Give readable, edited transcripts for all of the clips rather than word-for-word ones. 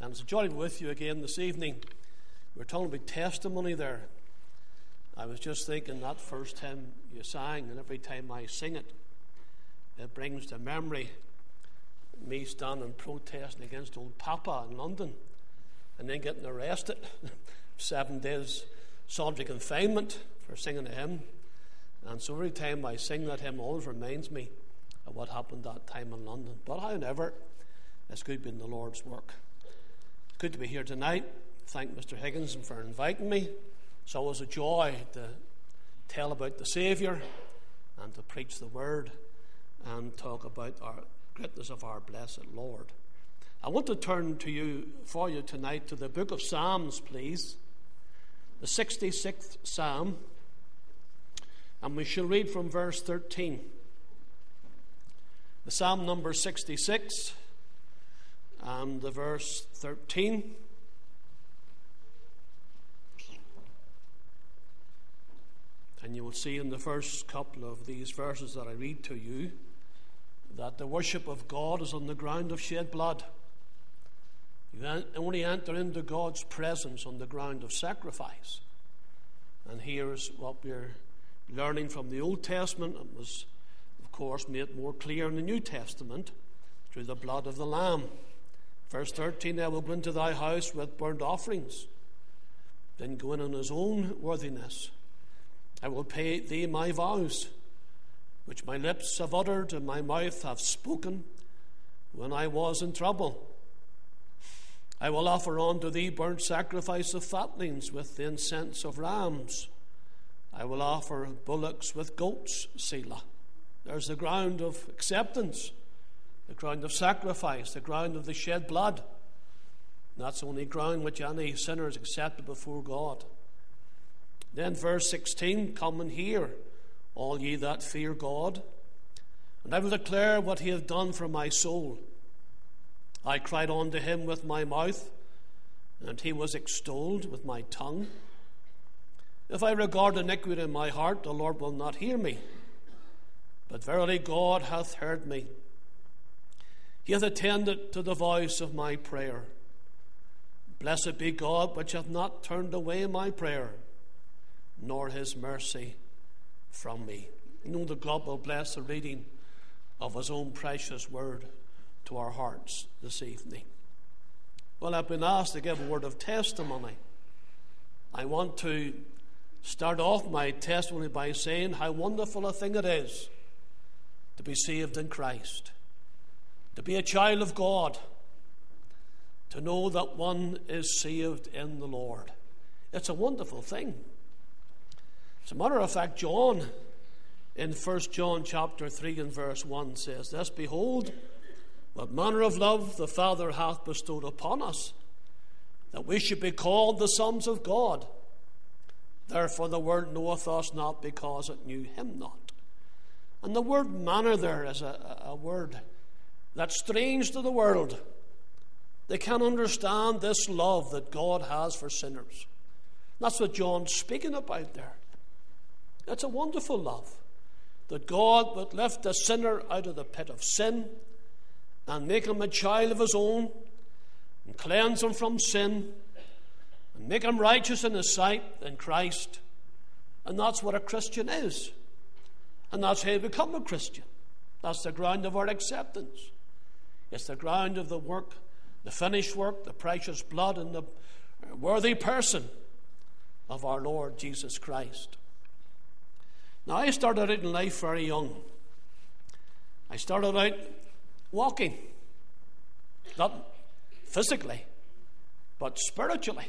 And it's a joy to be with you again this evening. We're talking about testimony there. I was just thinking that first hymn you sang, and every time I sing it, it brings to memory me standing protesting against old Papa in London and then getting arrested. 7 days solitary confinement for singing a hymn. And so every time I sing that hymn, it always reminds me of what happened that time in London. But however, it's good being the Lord's work. It's good to be here tonight. Thank Mr. Higginson for inviting me. It's always a joy to tell about the Saviour and to preach the Word and talk about our greatness of our blessed Lord. I want to turn for you tonight to the book of Psalms, please. The 66th Psalm. And we shall read from verse 13. The Psalm number 66 and the verse 13. And you will see in the first couple of these verses that I read to you that the worship of God is on the ground of shed blood. You only enter into God's presence on the ground of sacrifice. And here's what we're learning from the Old Testament. It was, of course, made more clear in the New Testament through the blood of the Lamb. Verse 13, I will go into thy house with burnt offerings, then go in his own worthiness. I will pay thee my vows, which my lips have uttered and my mouth have spoken when I was in trouble. I will offer unto thee burnt sacrifice of fatlings with the incense of rams. I will offer bullocks with goats, Selah. There's the ground of acceptance, the ground of sacrifice, the ground of the shed blood. And that's the only ground which any sinner is accepted before God. Then verse 16, come and hear, all ye that fear God, and I will declare what he hath done for my soul. I cried unto him with my mouth, and he was extolled with my tongue. If I regard iniquity in my heart, the Lord will not hear me. But verily God hath heard me. He hath attended to the voice of my prayer. Blessed be God, which hath not turned away my prayer, nor his mercy from me. You know that God will bless the reading of his own precious word to our hearts this evening. Well, I've been asked to give a word of testimony. I want to start off my testimony by saying how wonderful a thing it is to be saved in Christ, to be a child of God, to know that one is saved in the Lord. It's a wonderful thing. As a matter of fact, John, in 1 John chapter 3 and verse 1 says this, behold, what manner of love the Father hath bestowed upon us, that we should be called the sons of God. Therefore the world knoweth us not, because it knew him not. And the word manner there is a word that's strange to the world. They can't understand this love that God has for sinners. That's what John's speaking about there. It's a wonderful love, that God would lift a sinner out of the pit of sin and make him a child of his own and cleanse him from sin and make him righteous in his sight in Christ. And that's what a Christian is. And that's how you become a Christian. That's the ground of our acceptance. It's the ground of the work, the finished work, the precious blood, and the worthy person of our Lord Jesus Christ. Now, I started out in life very young. I started out walking, not physically, but spiritually.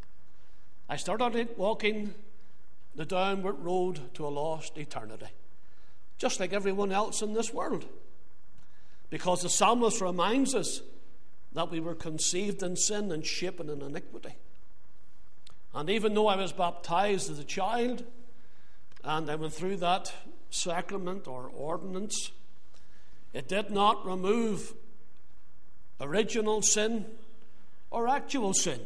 I started out walking the downward road to a lost eternity, just like everyone else in this world. Because the psalmist reminds us that we were conceived in sin and shapen in iniquity. And even though I was baptized as a child, and I went through that sacrament or ordinance, it did not remove original sin or actual sin.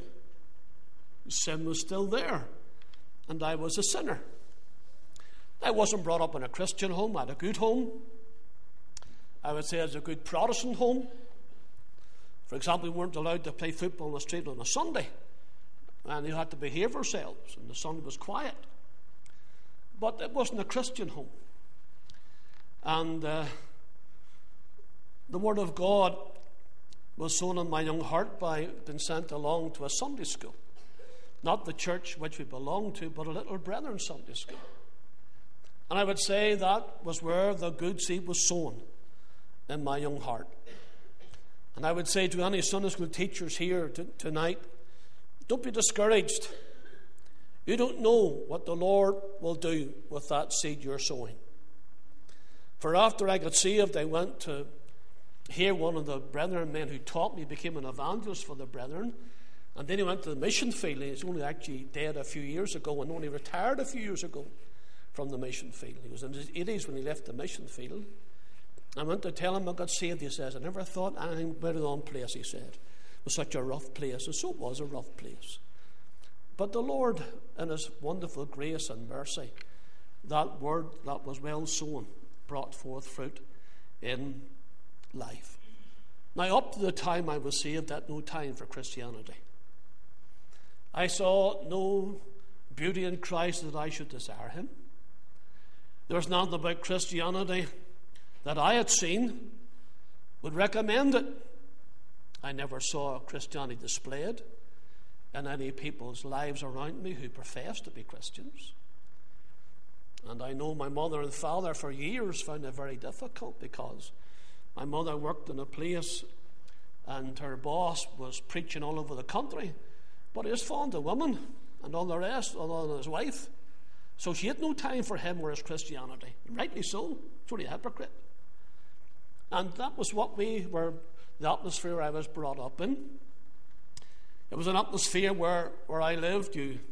Sin was still there, and I was a sinner. I wasn't brought up in a Christian home. I had a good home. I would say it was a good Protestant home. For example, we weren't allowed to play football on the street on a Sunday, and you had to behave ourselves, and the Sunday was quiet. But it wasn't a Christian home. And the Word of God was sown in my young heart by being sent along to a Sunday school. Not the church which we belonged to, but a little brethren Sunday school. And I would say that was where the good seed was sown in my young heart. And I would say to any Sunday school teachers here tonight, don't be discouraged. You don't know what the Lord will do with that seed you're sowing. For after I got saved, I went to hear one of the brethren men who taught me, became an evangelist for the brethren. And then he went to the mission field. He's only actually dead a few years ago and only retired a few years ago from the mission field. He was in his 80s when he left the mission field. I went to tell him I got saved. He says, I never thought anything about the wrong place, he said. It was such a rough place. And so it was a rough place. But the Lord, in his wonderful grace and mercy, that word that was well sown brought forth fruit in life. Now, up to the time I was saved, I had no time for Christianity. I saw no beauty in Christ that I should desire him. There was nothing about Christianity that I had seen would recommend it. I never saw Christianity displayed in any people's lives around me who professed to be Christians. And I know my mother and father for years found it very difficult because my mother worked in a place and her boss was preaching all over the country, but he was fond of women and all the rest, other than his wife. So she had no time for him or his Christianity. Rightly so. It's only a hypocrite. And that was what we were, the atmosphere I was brought up in. It was an atmosphere where I lived.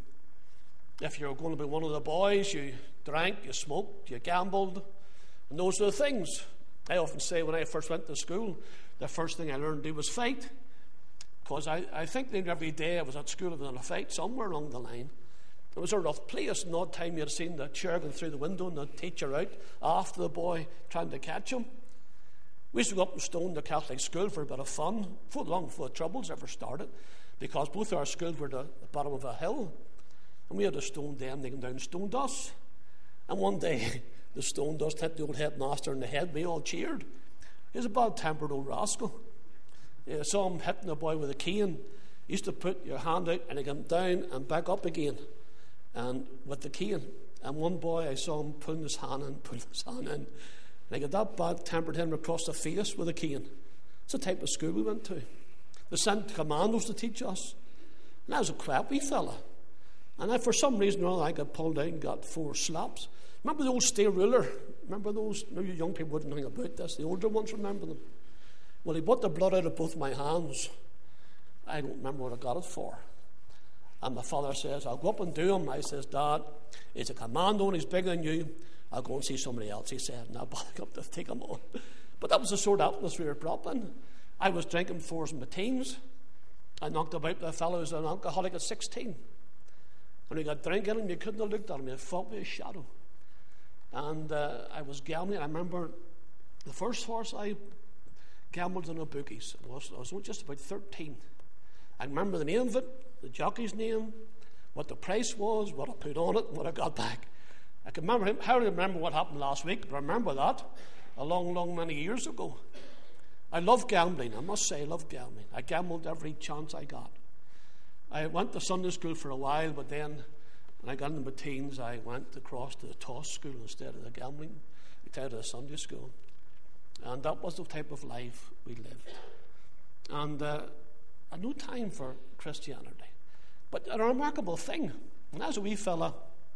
If you were going to be one of the boys, you drank, you smoked, you gambled, and those were the things. I often say when I first went to school, the first thing I learned to do was fight. Because I think that every day I was at school, I was in a fight somewhere along the line. It was a rough place, and all the time you had seen the chair going through the window and the teacher out after the boy trying to catch him. We used to go up and stone the Catholic school for a bit of fun, long before the troubles ever started, because both our schools were at the bottom of a hill, and we had to stone them, they came down and stoned us. And one day, the stone dust hit the old headmaster in the head. We all cheered. He was a bad-tempered old rascal. You saw him hitting the boy with a cane. You used to put your hand out and he came down and back up again, and with the cane. And one boy, I saw him putting his hand in, and I got that bad-tempered him across the face with a cane. It's the type of school we went to. They sent commandos to teach us. And I was a quiet wee fella. And for some reason or other, I got pulled out and got 4 slaps. Remember the old steel ruler? Remember those? Maybe young people wouldn't know about this. The older ones remember them. Well, he brought the blood out of both my hands. I don't remember what I got it for. And my father says, I'll go up and do him. I says, Dad, he's a commando and he's bigger than you. I'll go and see somebody else, he said. And I'll back up to take him on. But that was the sort of atmosphere it brought in. I was drinking 4s in my teens. I knocked about with a fellow who was an alcoholic at 16. When he got drinking him, you couldn't have looked at him. He fought with a shadow. And I was gambling. I remember the first horse I gambled in the bookies. I was just about 13. I remember the name of it, the jockey's name, what the price was, what I put on it, and what I got back. I can remember him. How do I remember what happened last week? But I remember that a long, many years ago. I love gambling. I must say I love gambling. I gambled every chance I got. I went to Sunday school for a while, but then when I got into my teens, I went across to the toss school instead of the gambling, instead of the Sunday school. And that was the type of life we lived. And I had no time for Christianity. But a remarkable thing, and as a wee fella,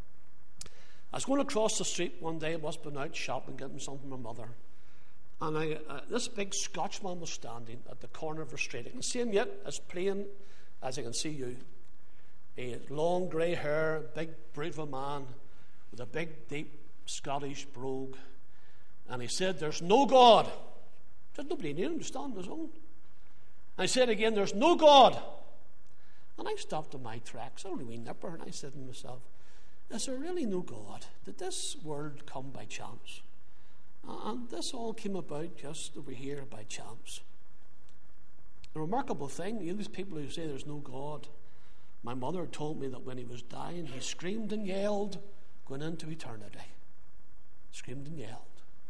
I was going across the street one day. I must have been out shopping, getting something from my mother. And this big Scotchman was standing at the corner of the street. I can see him yet, as plain as I can see you. He had long grey hair, big, brave of a man, with a big, deep Scottish brogue. And he said, there's no God. There's nobody near him to stand on his own. And I said again, there's no God. And I stopped in my tracks, only a wee nipper, and I said to myself, is there really no God? Did this world come by chance? And this all came about just over here by chance. A remarkable thing. You know, these people who say there's no God. My mother told me that when he was dying, he screamed and yelled, going into eternity. Screamed and yelled.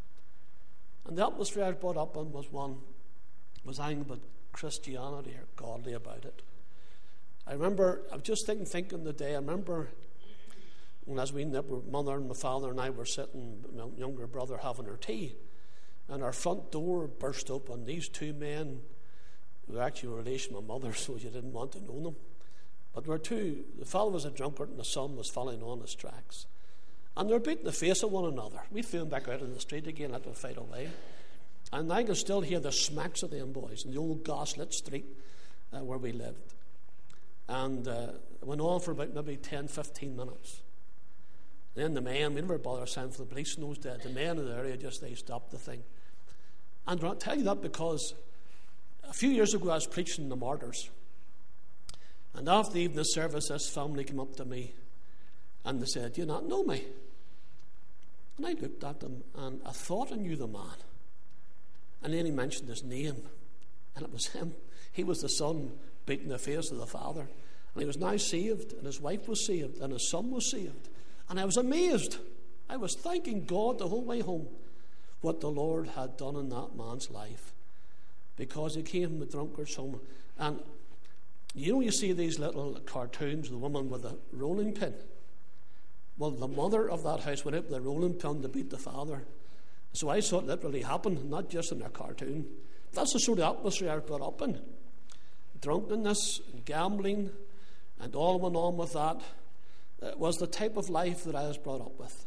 And the atmosphere I was brought up in was anything but Christianity or godly about it. I remember, I was just thinking the day, I remember when as my mother and my father and I were sitting, my younger brother having our tea, and our front door burst open. These two men were actually a relation of my mother, so you didn't want to know them. But the fellow was a drunkard and the son was following on his tracks. And they were beating the face of one another. We threw them back out in the street again, let them fight away. And I can still hear the smacks of them boys in the old gaslit street where we lived. And it went on for about maybe 10, 15 minutes. Then the men, we never bothered sending for the police in those days. The men in the area they stopped the thing. And I'll tell you that because a few years ago I was preaching the martyrs. And after the evening service, this family came up to me and they said, "Do you not know me?" And I looked at them and I thought I knew the man. And then he mentioned his name. And it was him. He was the son beating the face of the father. And he was now saved, and his wife was saved, and his son was saved. And I was amazed. I was thanking God the whole way home what the Lord had done in that man's life. Because he came from the drunkard's home. And you see these little cartoons, the woman with a rolling pin. Well, the mother of that house went out with a rolling pin to beat the father. So I saw it literally happen, not just in a cartoon. That's the sort of atmosphere I was brought up in. Drunkenness, and gambling, and all went on with that. It was the type of life that I was brought up with.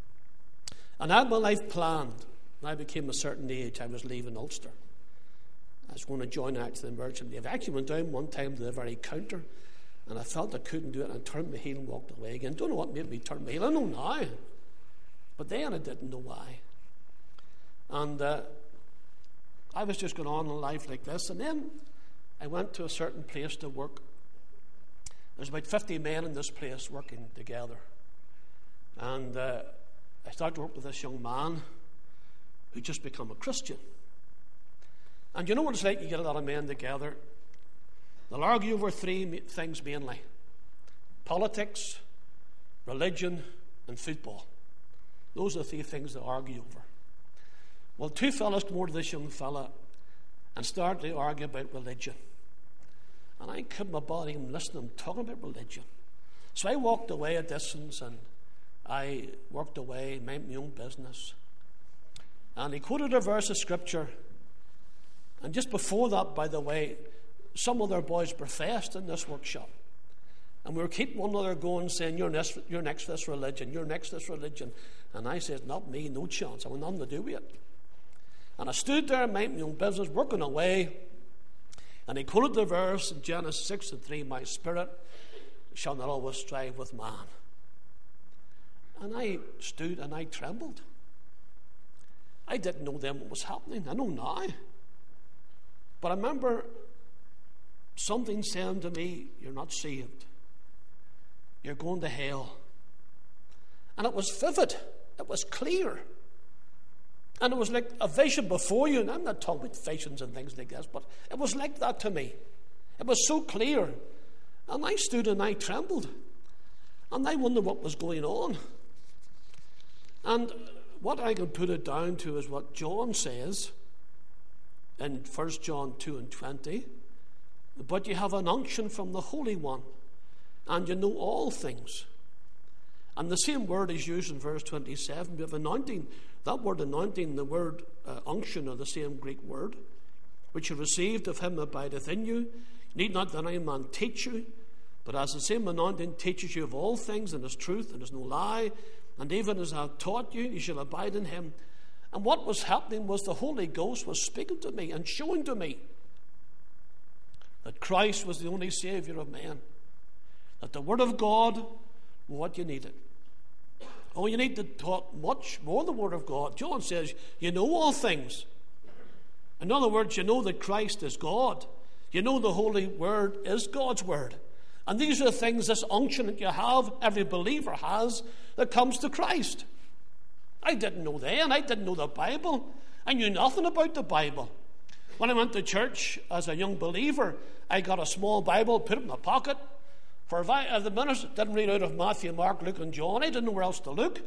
And I had my life planned. When I became a certain age, I was leaving Ulster. I was going to join the Merchant Navy. I actually went down one time to the very counter, and I felt I couldn't do it, and I turned my heel and walked away again. Don't know what made me turn my heel. I know now. But then I didn't know why. And I was just going on in life like this. And then I went to a certain place to work. There's about 50 men in this place working together. And I started to work with this young man who just become a Christian. And you know what it's like? You get a lot of men together. They'll argue over three things mainly: politics, religion, and football. Those are the three things they argue over. Well, two fellas come over to this young fella and start to argue about religion. And I couldn't my body even listen to them talking about religion. So I walked away a distance and I worked away, made my own business. And he quoted a verse of scripture. And just before that, by the way, some other boys professed in this workshop. And we were keeping one another going, saying, you're next to this religion, you're next to this religion. And I said, not me, no chance. I want nothing to do with it. And I stood there and made my own business, working away. And he quoted the verse in Genesis 6:3, "My spirit shall not always strive with man." And I stood and I trembled. I didn't know then what was happening. I know now. But I remember something saying to me, "You're not saved. You're going to hell." And it was vivid. It was clear. And it was like a vision before you. And I'm not talking about visions and things like this, but it was like that to me. It was so clear. And I stood and I trembled. And I wondered what was going on. And what I can put it down to is what John says in 1 John 2:20. "But you have an unction from the Holy One, and you know all things." And the same word is used in verse 27. We have anointing. That word anointing, the word unction are the same Greek word, "which you received of him abideth in you. Need not that any man teach you, but as the same anointing teaches you of all things, and is truth, and is no lie, and even as I have taught you, you shall abide in him." And what was happening was the Holy Ghost was speaking to me and showing to me that Christ was the only Savior of man, that the Word of God was what you needed. Oh, you need to talk much more the Word of God. John says, you know all things. In other words, you know that Christ is God. You know the Holy Word is God's Word. And these are the things, this unction that you have, every believer has, that comes to Christ. I didn't know then. I didn't know the Bible. I knew nothing about the Bible. When I went to church as a young believer, I got a small Bible, put it in my pocket. For the minister didn't read out of Matthew, Mark, Luke, and John, I didn't know where else to look.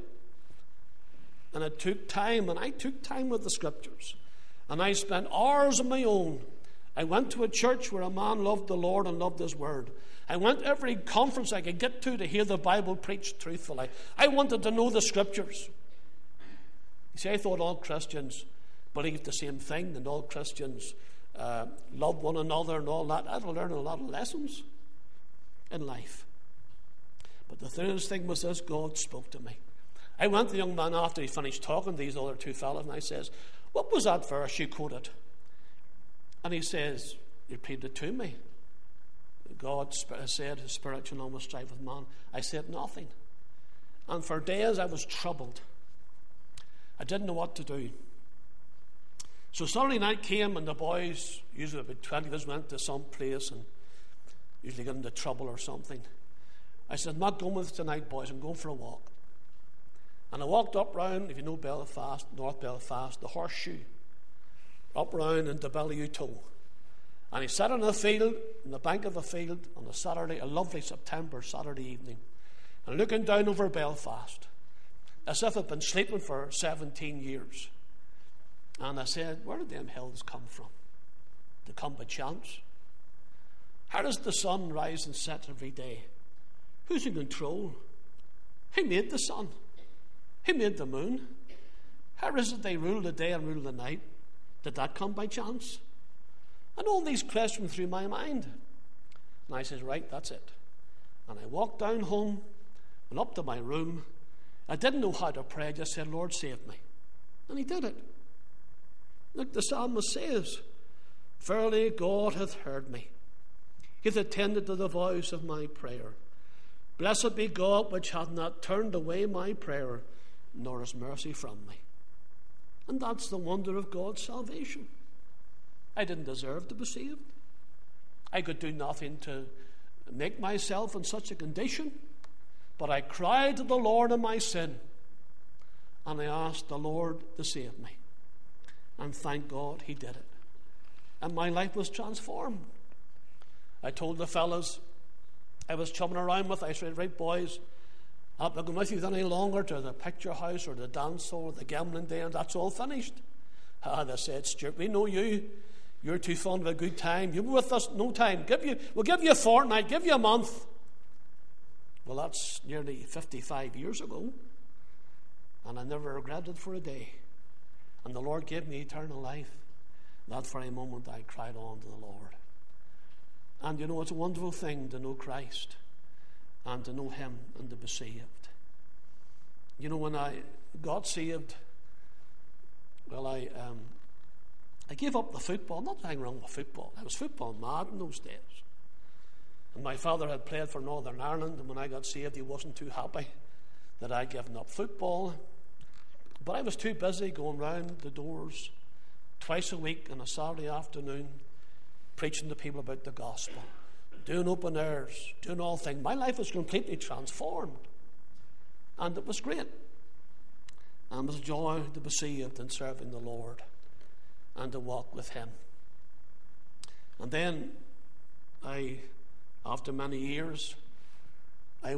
And it took time, and I took time with the Scriptures. And I spent hours on my own. I went to a church where a man loved the Lord and loved His Word. I went to every conference I could get to hear the Bible preached truthfully. I wanted to know the Scriptures. You see, I thought all Christians believed the same thing, and all Christians loved one another and all that. I'd learned a lot of lessons in life. But the thinnest thing was this: God spoke to me. I went to the young man after he finished talking to these other two fellows, and I says, "What was that verse you quoted?" And he says, he repeated it to me. God said, His Spirit shall not strive with man. I said nothing. And for days I was troubled. I didn't know what to do. So Saturday night came, and the boys, usually about 20 of us, went to some place and usually got into trouble or something. I said, "I'm not going with you tonight, boys. I'm going for a walk." And I walked up round, if you know Belfast, North Belfast, the Horseshoe, up round into Ballyuto. And he sat on a field, on the bank of a field, on a Saturday, a lovely September Saturday evening, and looking down over Belfast, as if I'd been sleeping for 17 years. And I said, "Where did them hills come from? They come by chance? How does the sun rise and set every day? Who's in control? Who made the sun? Who made the moon? How is it they rule the day and rule the night? Did that come by chance?" And all these questions went through my mind. And I said, "Right, that's it." And I walked down home, went up to my room. I didn't know how to pray. I just said, "Lord, save me." And He did it. Look, the psalmist says, "Verily God hath heard me. He hath attended to the voice of my prayer. Blessed be God, which hath not turned away my prayer, nor His mercy from me." And that's the wonder of God's salvation. I didn't deserve to be saved. I could do nothing to make myself in such a condition. But I cried to the Lord in my sin, and I asked the Lord to save me. And thank God He did it. And my life was transformed. I told the fellas I was chumming around with, I said, "Right, boys, I'm not going with you any longer to the picture house or the dance hall or the gambling day, and that's all finished." They said, "Stuart, we know you. You're too fond of a good time. You'll be with us no time. We'll give you a fortnight, give you a month." Well, that's nearly 55 years ago, and I never regretted for a day. And the Lord gave me eternal life. That very moment I cried on to the Lord. And you know, it's a wonderful thing to know Christ and to know Him and to be saved. You know, when I got saved, well, I gave up the football. Nothing wrong with football. I was football mad in those days. And my father had played for Northern Ireland, and when I got saved, he wasn't too happy that I'd given up football. But I was too busy going round the doors twice a week on a Saturday afternoon, preaching to people about the gospel, doing open airs, doing all things. My life was completely transformed, and it was great. And it was a joy to be saved and serving the Lord and to walk with Him. And then after many years, I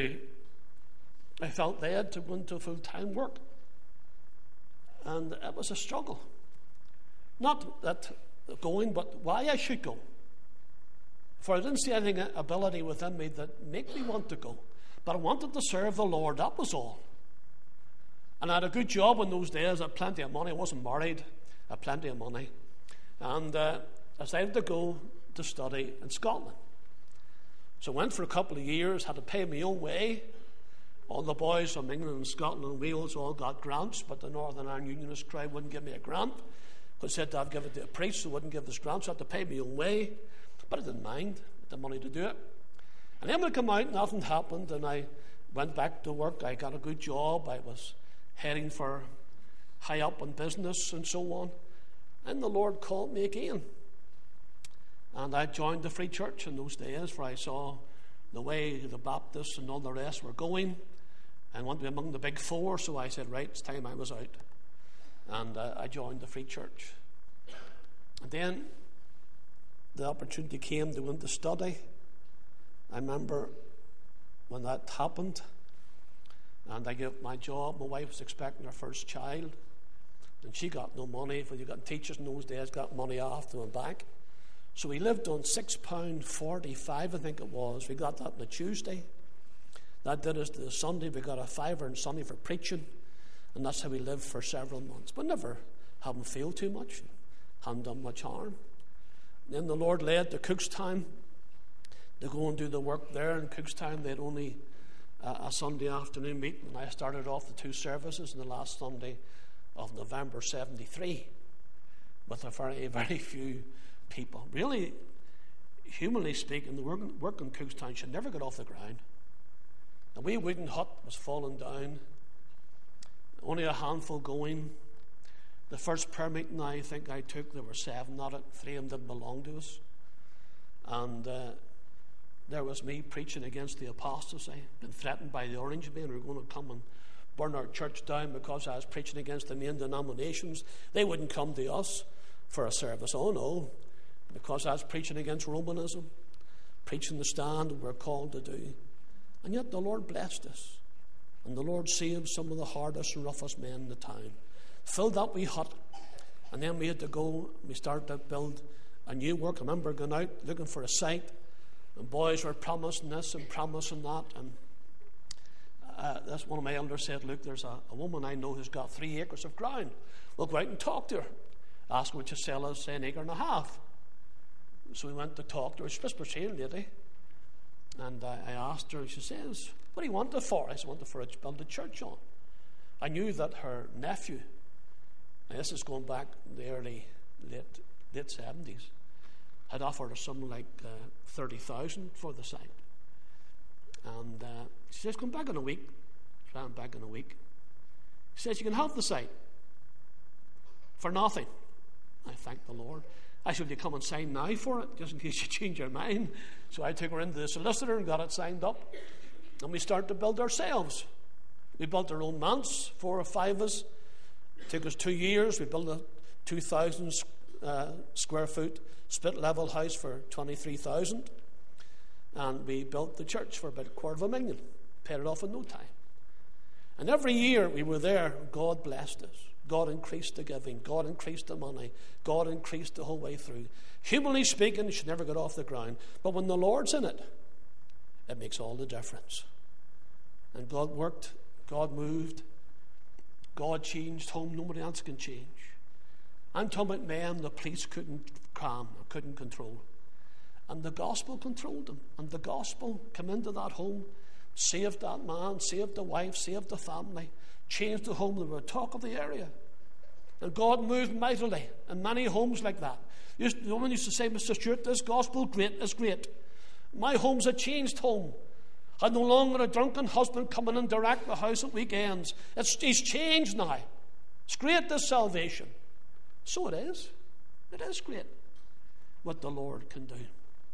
felt led to go into full-time work. And it was a struggle. Not that going, but why I should go. For I didn't see any ability within me that made me want to go. But I wanted to serve the Lord, that was all. And I had a good job in those days. I had plenty of money. I wasn't married. I had plenty of money. And I decided to go to study in Scotland. So I went for a couple of years, had to pay my own way. All the boys from England and Scotland and Wales all got grants, but the Northern Ireland Unionist crowd wouldn't give me a grant. Because they said I'd give it to a priest who wouldn't give us grants, so I had to pay my own way. But I didn't mind. I had the money to do it. And then when I came out, nothing happened, and I went back to work. I got a good job. I was heading for high up in business and so on. And the Lord called me again. And I joined the Free Church in those days, where I saw the way the Baptists and all the rest were going, and wanted to be among the big four. So I said, right, it's time I was out. And I joined the Free Church. And then the opportunity came to go into study. I remember when that happened, and I gave up my job. My wife was expecting her first child, and she got no money. For you got teachers in those days got money off and back. So we lived on £6.45, I think it was. We got that on a Tuesday. That did us to the Sunday. We got a £5 on Sunday for preaching, and that's how we lived for several months. But never having failed too much, hadn't done much harm. Then the Lord led to Cookstown to go and do the work there. In Cookstown, they had only a Sunday afternoon meeting, and I started off the 2 services on the last Sunday of November 73 with a very, very few people. Really, humanly speaking, the work in Cookstown should never get off the ground. A wee wooden hut was falling down, only a handful going. The first prayer meeting I think I took, there were 7 at it. 3 of them didn't belong to us. And there was me preaching against the apostasy, been threatened by the Orange Men who were going to come and burn our church down because I was preaching against the main denominations. They wouldn't come to us for a service. Oh no, because I was preaching against Romanism, preaching the stand we're called to do. And yet the Lord blessed us, and the Lord saved some of the hardest and roughest men in the town. Filled that wee hut, and then we had to go, we started to build a new work. I remember going out looking for a site, and boys were promising this and promising that, and that's one of my elders said, look, there's a woman I know who's got 3 acres of ground. We'll go out and talk to her. Ask her would you sell us an acre and a half. So we went to talk to her. She's a Presbyterian lady. And I asked her, and she says, what do you want it for? I said, I want it for to build a church on. I knew that her nephew, and this is going back in the late 70s, had offered her something like 30,000 for the site. And she says, come back in a week. So I'm back in a week. She says, you can have the site for nothing. I thank the Lord. I said, you come and sign now for it, just in case you change your mind. So I took her into the solicitor and got it signed up. And we started to build ourselves. We built our own manse, 4 or 5 of us. It took us 2 years. We built a 2,000 square foot split level house for 23,000. And we built the church for about $250,000. Paid it off in no time. And every year we were there, God blessed us. God increased the giving. God increased the money. God increased the whole way through. Humanly speaking, it should never get off the ground. But when the Lord's in it, it makes all the difference. And God worked. God moved. God changed home. Nobody else can change. I'm talking about men the police couldn't calm or couldn't control. And the gospel controlled them. And the gospel came into that home, saved that man, saved the wife, saved the family, changed the home. They were a talk of the area. And God moved mightily in many homes like that. The woman used to say, Mr. Stewart, this gospel is great. My home's a changed home. I no longer a drunken husband coming in direct the house at weekends. He's changed now. It's great, this salvation. So it is. It is great what the Lord can do,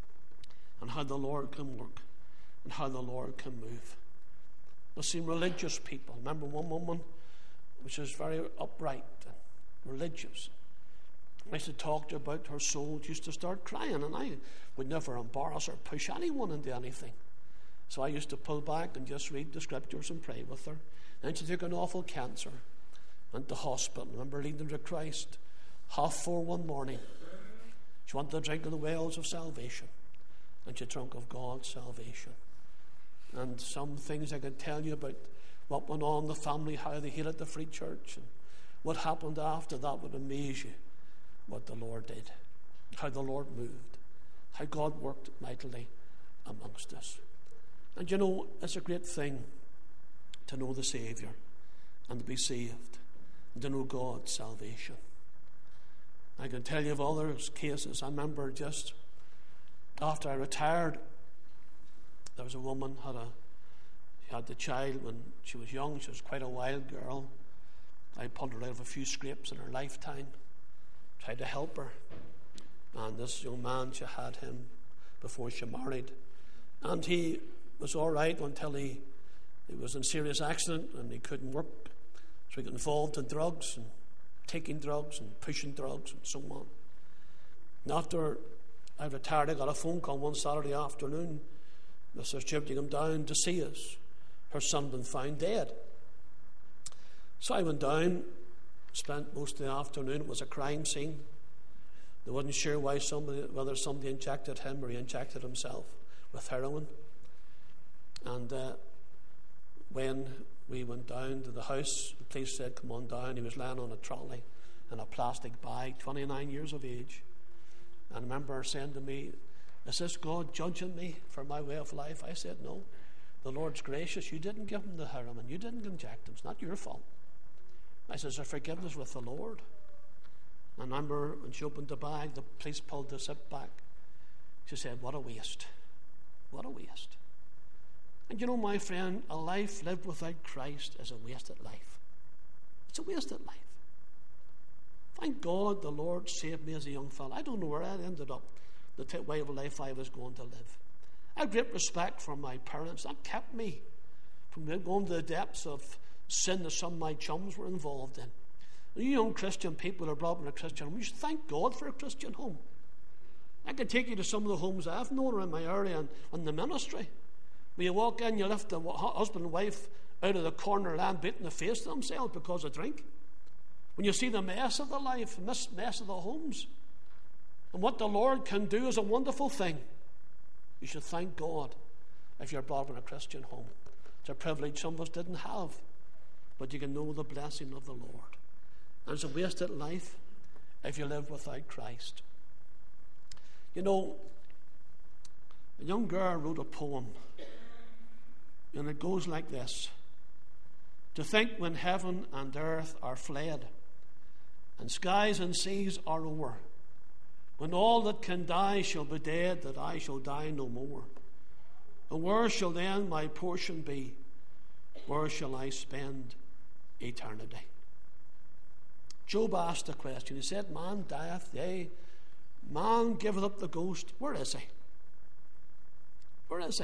and how the Lord can work, and how the Lord can move. I've seen religious people. I remember one woman which was very upright and religious. I used to talk to her about her soul. She used to start crying, and I would never embarrass or push anyone into anything. So I used to pull back and just read the scriptures and pray with her. Then she took an awful cancer, went to hospital. I remember leading her to Christ 4:30 one morning. She wanted to drink of the wells of salvation, and she drank of God's salvation. And some things I can tell you about what went on in the family, how they hated the Free Church, and what happened after that would amaze you. What the Lord did, how the Lord moved, how God worked mightily amongst us. And you know, it's a great thing to know the Saviour and to be saved and to know God's salvation. I can tell you of other cases. I remember just after I retired, there was a woman she had the child when she was young. She was quite a wild girl. I pulled her out of a few scrapes in her lifetime, tried to help her. And this young man, she had him before she married. And he was all right until he was in serious accident and he couldn't work. So he got involved in drugs and taking drugs and pushing drugs and so on. And after I retired, I got a phone call one Saturday afternoon. Mrs. Jibby came down to see us. Her son had been found dead. So I went down, spent most of the afternoon. It was a crime scene. They wasn't sure whether somebody injected him or he injected himself with heroin. And when we went down to the house, the police said, "Come on down." He was lying on a trolley in a plastic bag, 29 years of age. And I remember her saying to me, "Is this God judging me for my way of life?" I said, "No. The Lord's gracious. You didn't give him the heroin. You didn't inject him. It's not your fault." I said, "There's forgiveness with the Lord." I remember when she opened the bag, the police pulled the zip back. She said, "What a waste. What a waste." And you know, my friend, a life lived without Christ is a wasted life. It's a wasted life. Thank God the Lord saved me as a young fellow. I don't know where I ended up, the way of life I was going to live. I have great respect for my parents. That kept me from going to the depths of sin that some of my chums were involved in. You young Christian people who are brought up in a Christian home, you should thank God for a Christian home. I can take you to some of the homes I've known around my area and the ministry. When you walk in, you lift the husband and wife out of the corner land beating the face to themselves because of drink. When you see the mess of the life, the mess of the homes, and what the Lord can do is a wonderful thing. You should thank God if you're brought up in a Christian home. It's a privilege some of us didn't have, but you can know the blessing of the Lord. And it's a wasted life if you live without Christ. You know, a young girl wrote a poem, and it goes like this: "To think when heaven and earth are fled, and skies and seas are o'er, when all that can die shall be dead, that I shall die no more. And where shall then my portion be? Where shall I spend eternity?" Job asked a question. He said, "Man dieth, yea, man giveth up the ghost. Where is he? Where is he?"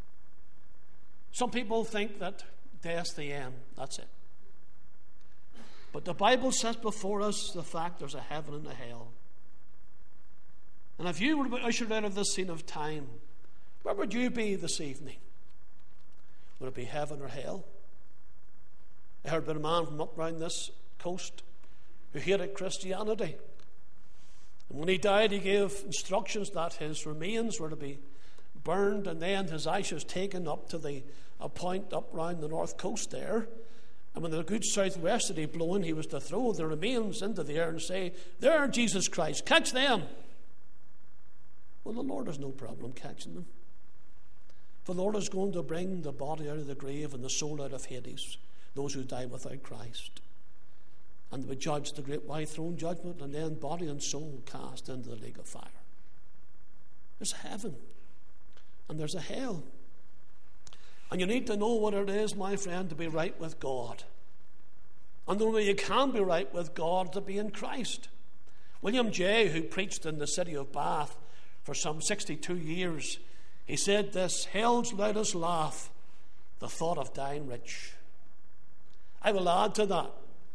Some people think that death's the end. That's it. But the Bible sets before us the fact there's a heaven and a hell. And if you were to be ushered out of this scene of time, where would you be this evening? Would it be heaven or hell? I heard about a man from up around this coast who hated Christianity. And when he died, he gave instructions that his remains were to be burned and then his ashes taken up to a point up round the north coast there. And when the good southwesterly blowing, he was to throw the remains into the air and say, "There, Jesus Christ, catch them." Well, the Lord has no problem catching them. For the Lord is going to bring the body out of the grave and the soul out of Hades, those who die without Christ. And they will judge the great white throne judgment, and then body and soul cast into the lake of fire. There's a heaven and there's a hell. And you need to know what it is, my friend, to be right with God. And the only way you can be right with God is to be in Christ. William Jay, who preached in the city of Bath for some 62 years, he said this: "Hell's loudest laugh, the thought of dying rich." I will add to that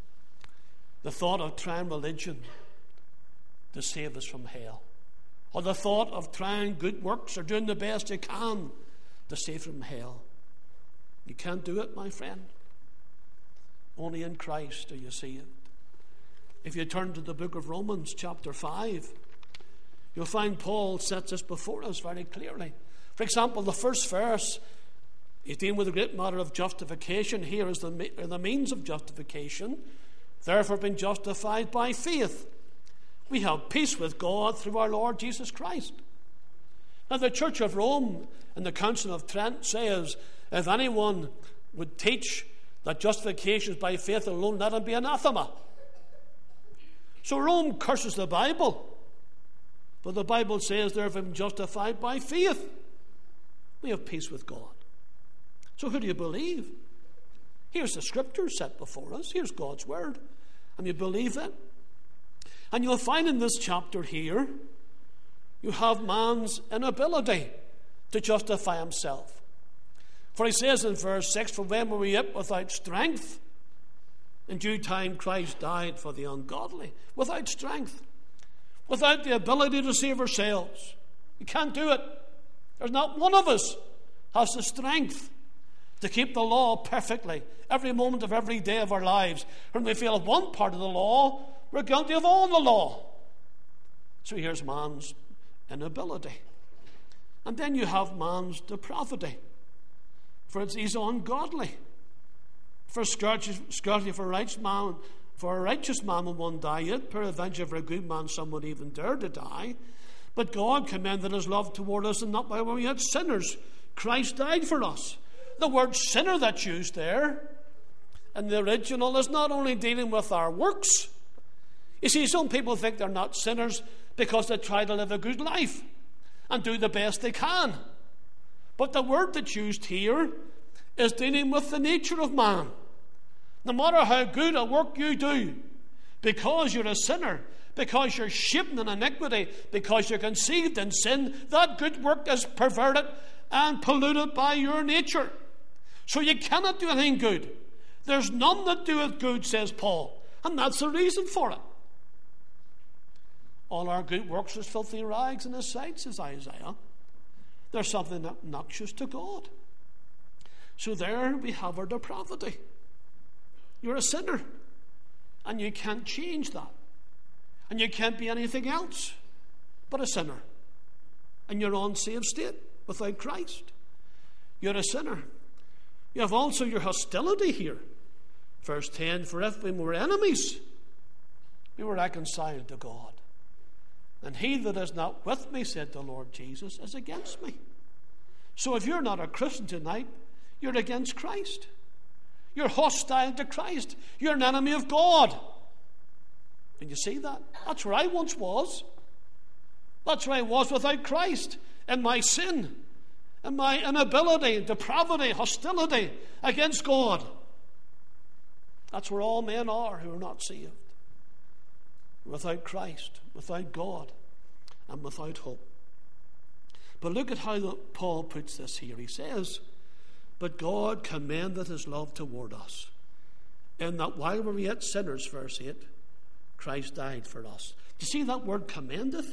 the thought of trying religion to save us from hell, or the thought of trying good works or doing the best you can to save from hell. You can't do it, my friend. Only in Christ do you see it. If you turn to the book of Romans chapter 5, you'll find Paul sets this before us very clearly. For example, the first verse, he's dealing with the great matter of justification. Here is the means of justification. Therefore, being justified by faith, we have peace with God through our Lord Jesus Christ. Now, the Church of Rome and the Council of Trent says, if anyone would teach that justification is by faith alone, let him be anathema. So Rome curses the Bible, but the Bible says therefore being justified by faith, we have peace with God. So who do you believe? Here's the scripture set before us. Here's God's word. And you believe it. And you'll find in this chapter here, you have man's inability to justify himself. For he says in verse 6, "For when were we yet without strength? In due time Christ died for the ungodly." Without strength. without the ability to save ourselves. We can't do it. There's not one of us has the strength to keep the law perfectly every moment of every day of our lives. When we fail at one part of the law, we're guilty of all the law. So here's man's inability. And then you have man's depravity. For he's ungodly. For scarcely for a righteous man will one die, yet peradventure for a good man some would even dare to die. But God commended his love toward us, and not by when we had sinners. Christ died for us. The word sinner that's used there in the original is not only dealing with our works. You see, some people think they're not sinners because they try to live a good life and do the best they can. But the word that's used here is dealing with the nature of man. No matter how good a work you do, because you're a sinner, because you're shaped in iniquity, because you're conceived in sin, that good work is perverted and polluted by your nature. So you cannot do anything good. There's none that doeth good, says Paul. And that's the reason for it. All our good works is filthy rags in his sight, says Isaiah. There's something obnoxious to God. So there we have our depravity. You're a sinner. And you can't change that. And you can't be anything else but a sinner. And you're unsaved state without Christ. You're a sinner. You have also your hostility here. Verse 10, for if we were enemies, we were reconciled to God. And he that is not with me, said the Lord Jesus, is against me. So if you're not a Christian tonight, you're against Christ. You're hostile to Christ. You're an enemy of God. And you see that? That's where I once was. That's where I was without Christ. In my sin. In my inability, depravity, hostility against God. That's where all men are who are not saved. Without Christ, without God, and without hope. But look at how Paul puts this here. He says, but God commended his love toward us, in that while we were yet sinners, verse 8, Christ died for us. Do you see that word commendeth?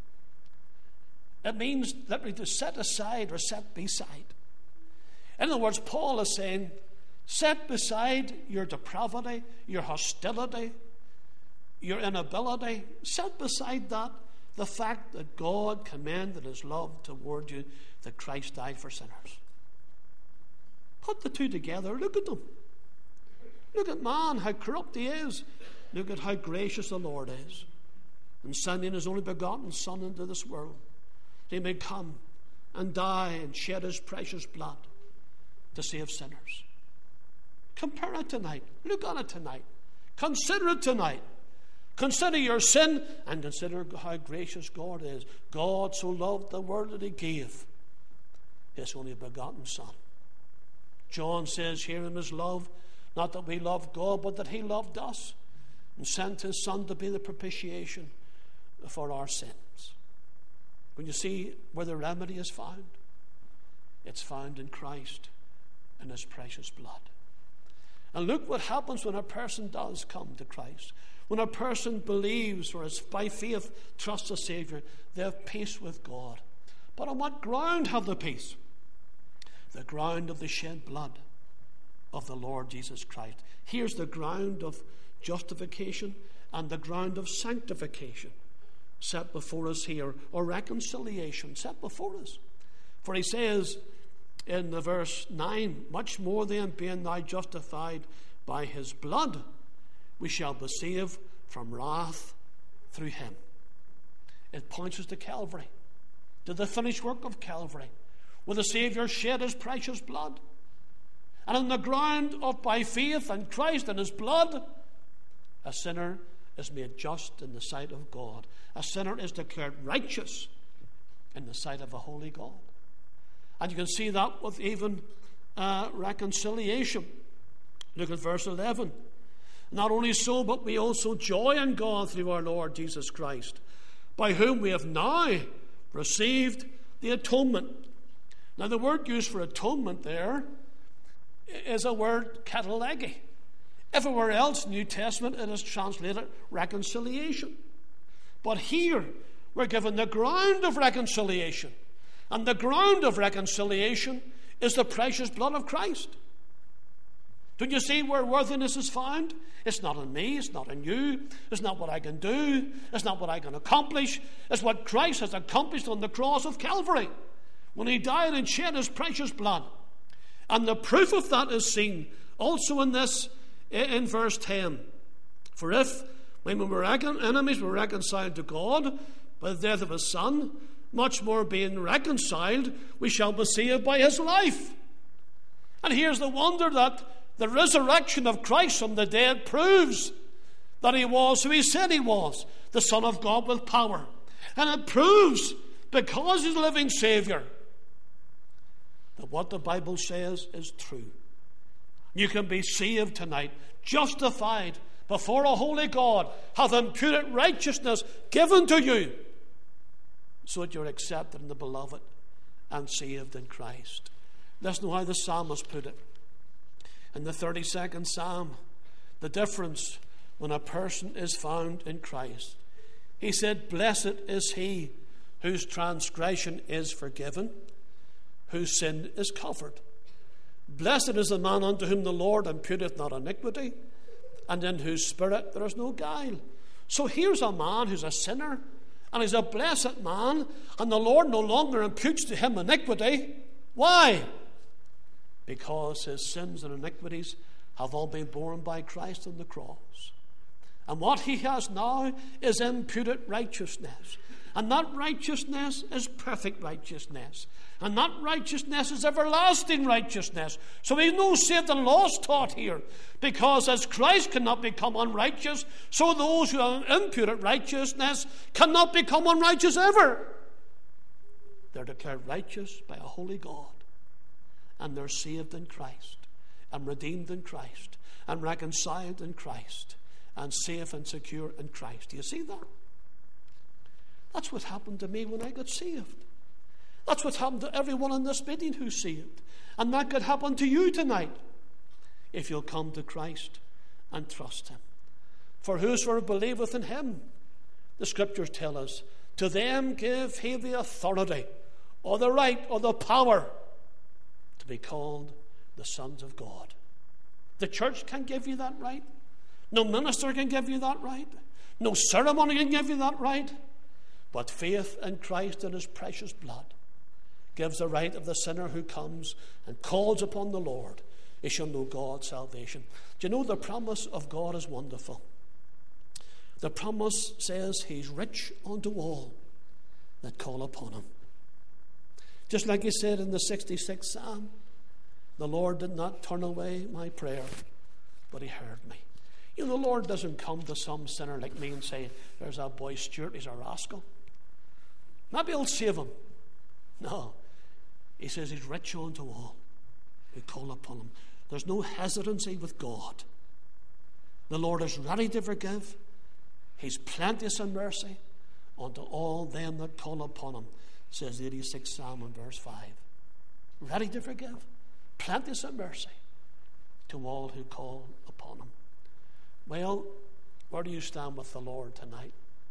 It means literally to set aside or set beside. In other words, Paul is saying, set beside your depravity, your hostility, your inability. Set beside that the fact that God commended his love toward you, that Christ died for sinners. Put the two together. Look at them. Look at man, how corrupt he is. Look at how gracious the Lord is in sending his only begotten Son into this world. He may come and die and shed his precious blood to save sinners. Compare it tonight. Look at it tonight. Consider it tonight. Consider your sin and consider how gracious God is. God so loved the world that he gave his only begotten Son. John says here in his love, not that we love God, but that he loved us and sent his Son to be the propitiation for our sins. When you see where the remedy is found, it's found in Christ and his precious blood. And look what happens when a person does come to Christ. When a person believes or is by faith trusts the Savior, they have peace with God. But on what ground have they peace? The ground of the shed blood of the Lord Jesus Christ. Here's the ground of justification and the ground of sanctification set before us here, or reconciliation set before us. For he says in the verse 9, much more then, being now justified by his blood, we shall be saved from wrath through him. It points us to Calvary, to the finished work of Calvary, where the Savior shed his precious blood. And on the ground of by faith in Christ and his blood, a sinner is made just in the sight of God. A sinner is declared righteous in the sight of a holy God. And you can see that with even reconciliation. Look at verse 11. Not only so, but we also joy in God through our Lord Jesus Christ, by whom we have now received the atonement. Now the word used for atonement there is a word katalege. Everywhere else in the New Testament it is translated reconciliation. But here we're given the ground of reconciliation. And the ground of reconciliation is the precious blood of Christ. Don't you see where worthiness is found? It's not in me, it's not in you, it's not what I can do, it's not what I can accomplish, it's what Christ has accomplished on the cross of Calvary when he died and shed his precious blood. And the proof of that is seen also in this, in verse 10. For if, when we were enemies, we were reconciled to God by the death of his Son, much more being reconciled, we shall be saved by his life. And here's the wonder, that the resurrection of Christ from the dead proves that he was who he said he was, the Son of God with power. And it proves, because he's a living Saviour, that what the Bible says is true. You can be saved tonight, justified before a holy God, have imputed righteousness given to you, so that you're accepted in the beloved and saved in Christ. Listen to how the psalmist put it. In the 32nd Psalm, the difference when a person is found in Christ. He said, blessed is he whose transgression is forgiven, whose sin is covered. Blessed is the man unto whom the Lord imputeth not iniquity, and in whose spirit there is no guile. So here's a man who's a sinner, and he's a blessed man, and the Lord no longer imputes to him iniquity. Why? Because his sins and iniquities have all been borne by Christ on the cross. And what he has now is imputed righteousness. And that righteousness is perfect righteousness. And that righteousness is everlasting righteousness. So we know Satan lost taught here. Because as Christ cannot become unrighteous, so those who have imputed righteousness cannot become unrighteous ever. They're declared righteous by a holy God. And they're saved in Christ, and redeemed in Christ, and reconciled in Christ, and safe and secure in Christ. Do you see that? That's what happened to me when I got saved. That's what happened to everyone in this meeting who's saved. And that could happen to you tonight if you'll come to Christ and trust him. For whosoever believeth in him, the scriptures tell us, to them give he the authority, or the right, or the power to be called the sons of God. The church can't give you that right. No minister can give you that right. No ceremony can give you that right. But faith in Christ and his precious blood gives the right of the sinner who comes and calls upon the Lord. He shall know God's salvation. Do you know the promise of God is wonderful? The promise says he's rich unto all that call upon him. Just like he said in the 66th Psalm, the Lord did not turn away my prayer, but he heard me. You know, the Lord doesn't come to some sinner like me and say, there's that boy Stuart, he's a rascal. Maybe he'll save him. No. He says he's rich unto all who call upon him. There's no hesitancy with God. The Lord is ready to forgive. He's plenteous in mercy unto all them that call upon him, says the 86th Psalm in verse 5. Ready to forgive. Plenteous in mercy to all who call upon him. Well, where do you stand with the Lord tonight?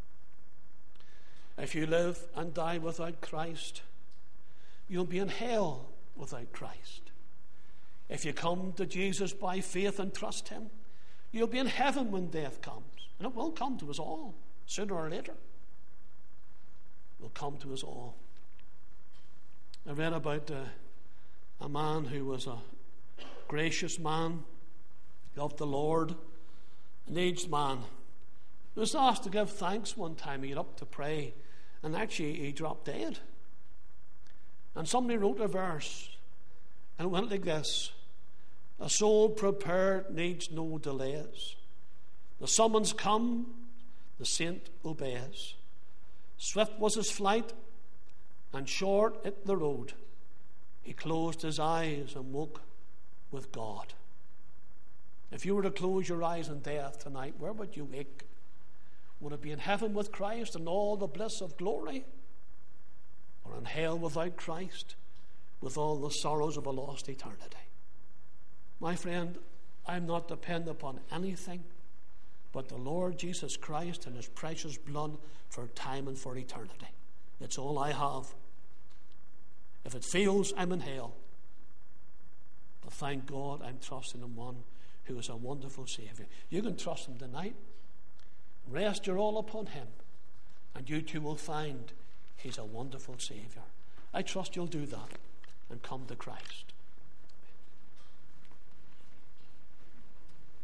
If you live and die without Christ, you'll be in hell without Christ. If you come to Jesus by faith and trust him, you'll be in heaven when death comes. And it will come to us all, sooner or later. It will come to us all. I read about a man who was a gracious man, loved the Lord, an aged man. He was asked to give thanks one time. He got up to pray, and actually he dropped dead. And somebody wrote a verse, and it went like this: a soul prepared needs no delays. The summons come, the saint obeys. Swift was his flight, and short it the road. He closed his eyes and woke with God. If you were to close your eyes in death tonight, where would you wake? Would it be in heaven with Christ and all the bliss of glory? Or in hell without Christ, with all the sorrows of a lost eternity? My friend, I'm not dependent upon anything but the Lord Jesus Christ and his precious blood for time and for eternity. It's all I have. If it fails, I'm in hell. But thank God I'm trusting in one who is a wonderful Savior. You can trust him tonight. Rest your all upon him, and you too will find he's a wonderful Savior. I trust you'll do that and come to Christ.